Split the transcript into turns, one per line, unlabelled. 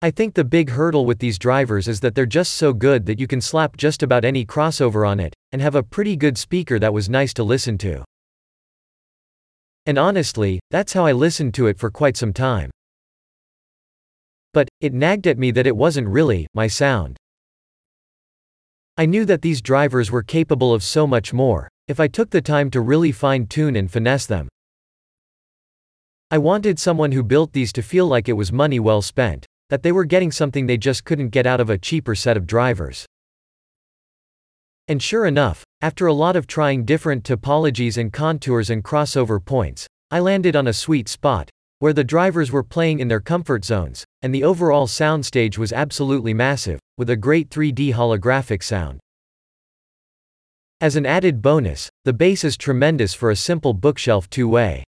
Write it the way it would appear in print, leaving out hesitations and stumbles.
I think the big hurdle with these drivers is that they're just so good that you can slap just about any crossover on it, and have a pretty good speaker that was nice to listen to. And honestly, that's how I listened to it for quite some time. But, it nagged at me that it wasn't really my sound. I knew that these drivers were capable of so much more, if I took the time to really fine-tune and finesse them. I wanted someone who built these to feel like it was money well spent, that they were getting something they just couldn't get out of a cheaper set of drivers. And sure enough, after a lot of trying different topologies and contours and crossover points, I landed on a sweet spot, where the drivers were playing in their comfort zones, and the overall soundstage was absolutely massive, with a great 3D holographic sound. As an added bonus, the bass is tremendous for a simple bookshelf two-way.